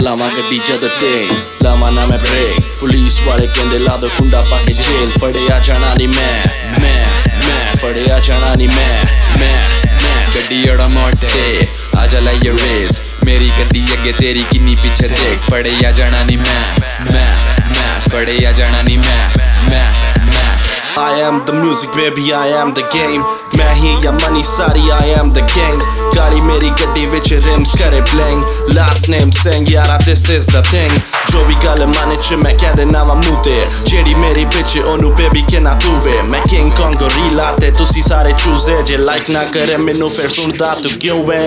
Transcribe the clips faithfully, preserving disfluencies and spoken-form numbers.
चलावा गड्डी जद तेज लावा ना मैं ब्रेक पुलिस वाले कहंदे ला दो कुंडा पाके जेल फड़िया जाना नी मैं मैं मैं फड़िया जाना नी मैं मैं मैं गड्डी अड़ा मोड़ ते आजा लाइए रेस मेरी गड्डी अगे तेरी किन्नी पीछे देख फड़िया जाना नी मैं मैं मैं फड़िया जाना नी मैं मैं मैं I am the music baby, I am the game. मैं ही या money सारी I am the gang. गाड़ी मेरी गड्डी विच rims करे bling. Last name Singh यारा this is the thing. जो भी गल माने च मैं कह देना वा मूंह ते जेड़ी मेरी bitch ओनू baby के ना तू वे मैं King Kong gorilla ते तुसी सारे चूजे जे like ना करे मैनू फिर सुनदा तू क्यों वे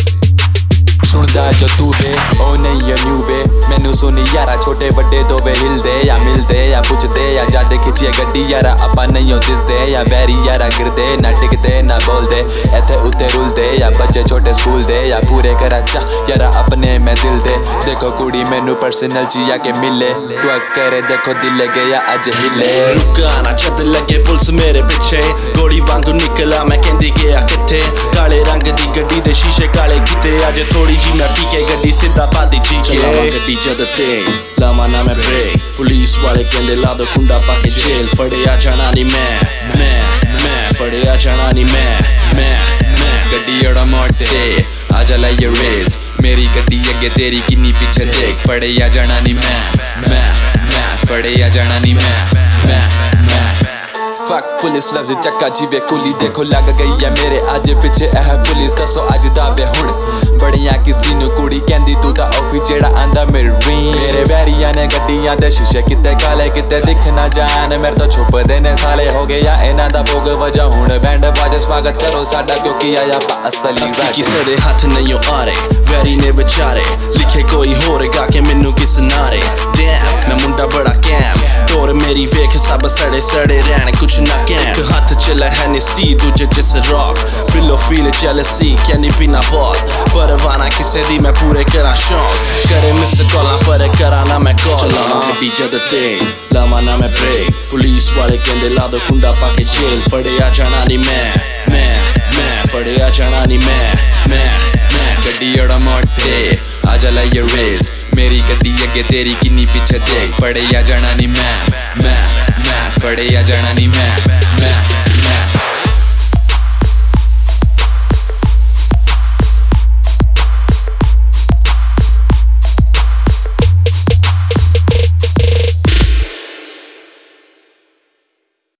सुनदा जो तू वे ओ नहीं है न्यू वे मैनू सुनी यारा छोटे बड़े दो वे हिलदे या मिलदे या पुछदे या जादे खिचिए गड्डी यारा अपा नहीं हो दिसदे या वैरी यारा गिरदे ना टिकदे ना बोलदे इथे उते रुलदे या बच्चे छोटे स्कूल दे या पूरे कराचा यारा अपने में दिल दे देखो कुड़ी मैनू पर्सनल चिया के मिले ट्वक करे देखो दिल गया अज हिले रुका ना जद लगे पुलिस मेरे पीछे गोली वांगू निकला मैं कहंदी गया किथे काले रंग दी गड्डी दे शीशे काले कीते अज थोड़ी जी मैं पी के गड्डी सीधा पादी जी के चलावा गड्डी जद तेज लावा ना मैं ब्रेक पुलिस वाले कहंदे ला दो कुंडा पाके जेल फड़िया जाना नी मैं मैं मैं फड़िया जाना नी मैं मैं मैं गड्डी अड़ा मोड़ ते आजा लाइए रेस मेरी गड्डी अगे तेरी किन्नी पीछे देख फड़िया जाना नी मैं मैं मैं फड़िया जाना नी मैं मैं मैं फक पुलिस लफ्ज चक्का जीवे कुली देखो लग गई है मेरे अज पिछे एह पुलिस दसो अज दावे हुण बड़िया किसी नू कुड़ी कहंदी तू ता ऑफी जेड़ा आंदा मेरी ड्रीम मेरे वैरिया ने गड्डियां दे शीशे किते काले किते दिख ना जान मेरे तो छुपदे ने साले हो गए या इना दा भोग वजह हुण बैंड बाजे स्वागत करो साडा क्योंकि आया पा असली जाके किसे दे हाथ नहीं आ रहे वैरी ने बेचारे लिखे कोई होर गा के मैनू किस नारे डैम मैं मुंडा बड़ा कैम तोर मेरी वेख सब सड़े सड़े रहन कुछ ना कैम एक हाथ चला है सी दूजे जिस रॉक बिलो फील जेलसी कैनी पीना बहुत परवाना किसे दी मैं पूरे करा शौक करे मिस कॉला पर करा ना मैं कॉल चलावा गड्डी जद तेज लावा ना मैं ब्रेक पुलिस वाले कहंदे ला दो कुंडा पाके जेल फड़िया जाना नी मैं मैं मैं फड़िया जाना नी मैं मैं मैं गड्डी अड़ा मोड़ ते आजा लाइए रेस मेरी गड्डी अगे तेरी किन्नी पीछे देख फड़िया जाना नी मैं मैं मैं फड़िया जाना नी मैं मैं